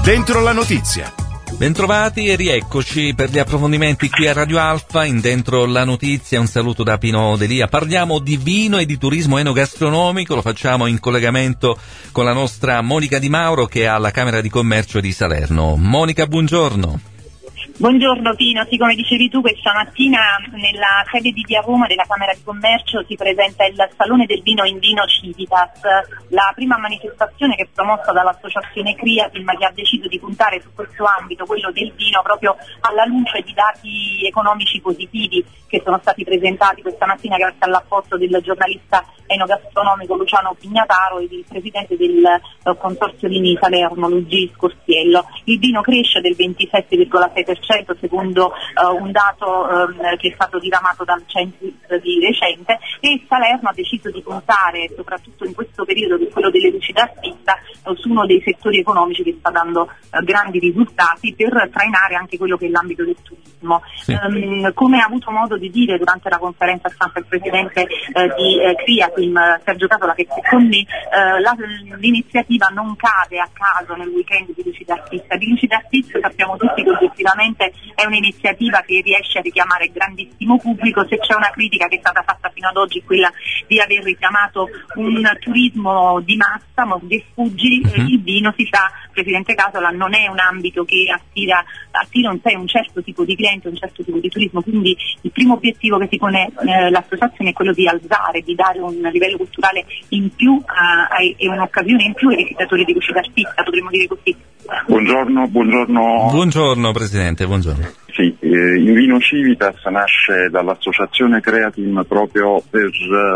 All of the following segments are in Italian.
Dentro la notizia. Bentrovati e rieccoci per gli approfondimenti qui a Radio Alfa in Dentro la Notizia. Un saluto da Pino Delia. Parliamo di vino e di turismo enogastronomico, lo facciamo in collegamento con la nostra Monica Di Mauro che è alla Camera di Commercio di Salerno. Monica, buongiorno. Buongiorno Pino, sì, come dicevi tu, questa mattina nella sede di Via Roma della Camera di Commercio si presenta il Salone del Vino in Vino Civitas, la prima manifestazione che è promossa dall'associazione Criatim, che ha deciso di puntare su questo ambito, quello del vino, proprio alla luce di dati economici positivi che sono stati presentati questa mattina grazie all'apporto del giornalista enogastronomico Luciano Pignataro e del presidente del Consorzio Vini Salerno, Luigi Scorsiello. Il vino cresce del 27,6% secondo un dato che è stato diramato dal Censis di recente, e Salerno ha deciso di puntare, soprattutto in questo periodo che è quello delle luci d'artista, su uno dei settori economici che sta dando grandi risultati per trainare anche quello che è l'ambito del turismo. Sì. Come ha avuto modo di dire durante la conferenza stampa il presidente di Criatim, Sergio Catola, che è con me, l'iniziativa non cade a caso nel weekend di luci d'artista. Di luci d'artista sappiamo tutti che oggettivamente è un'iniziativa che riesce a richiamare il grandissimo pubblico. Se c'è una critica che è stata fatta fino ad oggi è quella di aver richiamato un turismo di massa, mordi e fuggi. Il vino, si sa, Presidente Catola, non è un ambito che attira un certo tipo di cliente, un certo tipo di turismo, quindi il primo obiettivo che si pone l'associazione è quello di alzare, di dare un livello culturale in più e un'occasione in più ai visitatori di luci d'artista, potremmo dire così. Buongiorno. Buongiorno Presidente, buongiorno. Sì, il Vino Civitas nasce dall'associazione Creatim proprio per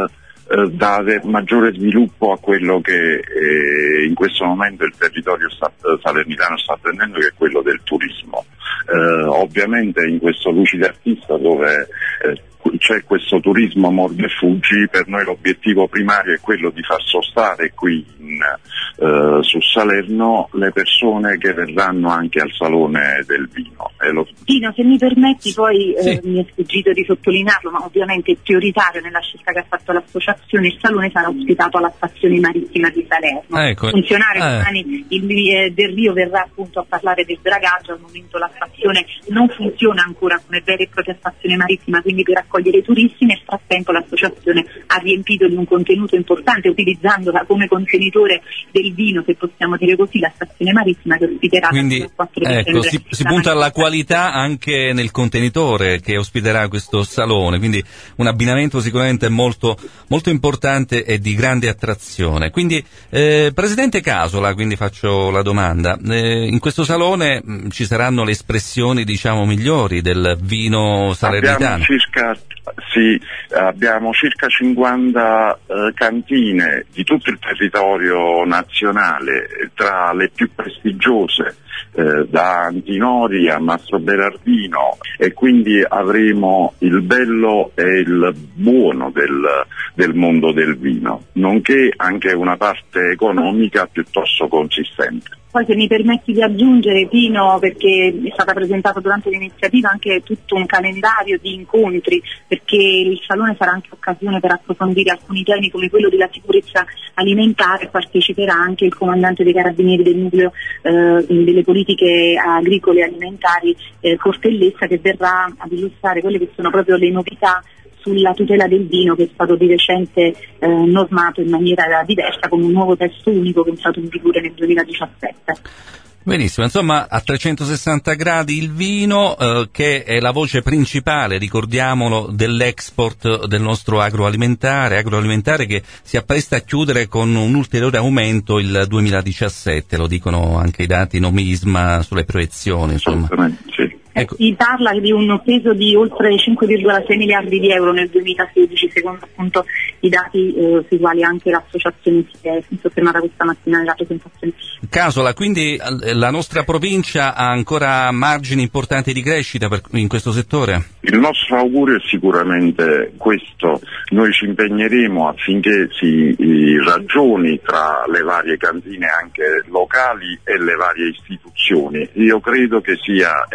dare maggiore sviluppo a quello che in questo momento il territorio salernitano sta prendendo, che è quello del turismo. Ovviamente in questo luci d'artista dove c'è questo turismo mordi e fuggi, per noi l'obiettivo primario è quello di far sostare qui su Salerno le persone che verranno anche al Salone del Vino. Pino, se mi permetti, poi sì. Mi è sfuggito di sottolinearlo, ma ovviamente è prioritario nella scelta che ha fatto l'associazione. Il Salone sarà ospitato alla stazione marittima di Salerno. Ecco. Funzionario domani del Rio verrà appunto a parlare del dragaggio. Al momento la stazione non funziona ancora come vera e propria stazione marittima, quindi per accogliere i turisti. Nel frattempo l'associazione ha riempito di un contenuto importante, utilizzandola come contenitore del vino, se possiamo dire così, la stazione marittima che ospiterà. Quindi il 4 dicembre. Si punta alla qualità anche nel contenitore che ospiterà questo salone, quindi un abbinamento sicuramente molto, molto importante e di grande attrazione. Quindi Presidente Catola, quindi faccio la domanda, in questo salone ci saranno le espressioni diciamo migliori del vino salernitano? Abbiamo circa 50 cantine di tutto il territorio nazionale, tra le più prestigiose, da Antinori a Mastro Berardino, e quindi avremo il bello e il buono del mondo del vino, nonché anche una parte economica piuttosto consistente. Poi se mi permetti di aggiungere, Pino, perché è stata presentato durante l'iniziativa anche tutto un calendario di incontri, perché il Salone sarà anche occasione per approfondire alcuni temi come quello della sicurezza alimentare. Parteciperà anche il comandante dei Carabinieri del nucleo delle politiche agricole e alimentari, Cortellessa, che verrà ad illustrare quelle che sono proprio le novità sulla tutela del vino, che è stato di recente normato in maniera diversa con un nuovo testo unico che è entrato in vigore nel 2017. Benissimo, insomma a 360 gradi il vino che è la voce principale, ricordiamolo, dell'export del nostro agroalimentare che si appresta a chiudere con un ulteriore aumento il 2017, lo dicono anche i dati Nomisma sulle proiezioni, insomma. Sì. Ecco. Si parla di un peso di oltre 5,6 miliardi di euro nel 2016, secondo appunto i dati sui quali anche l'associazione si è soffermata questa mattina nella presentazione. Catola, quindi la nostra provincia ha ancora margini importanti di crescita in questo settore? Il nostro augurio è sicuramente questo. Noi ci impegneremo affinché si ragioni tra le varie cantine anche locali e le varie istituzioni. Io credo che sia, e noi della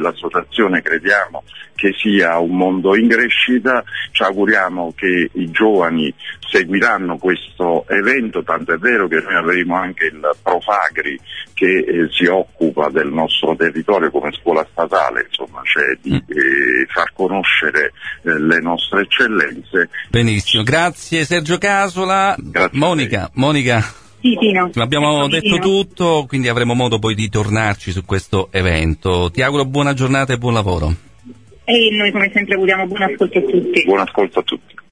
dell'associazione crediamo che sia un mondo in crescita, ci auguriamo che i giovani seguiranno questo evento, tanto è vero che noi avremo anche il Profagri che si occupa del nostro territorio come scuola statale, insomma, cioè di far conoscere le nostre eccellenze. Benissimo, grazie Sergio Casola. Grazie. Monica. Sì, Tino. Abbiamo detto tutto, quindi avremo modo poi di tornarci su questo evento. Ti auguro buona giornata e buon lavoro. E noi come sempre auguriamo buon ascolto a tutti. Buon ascolto a tutti.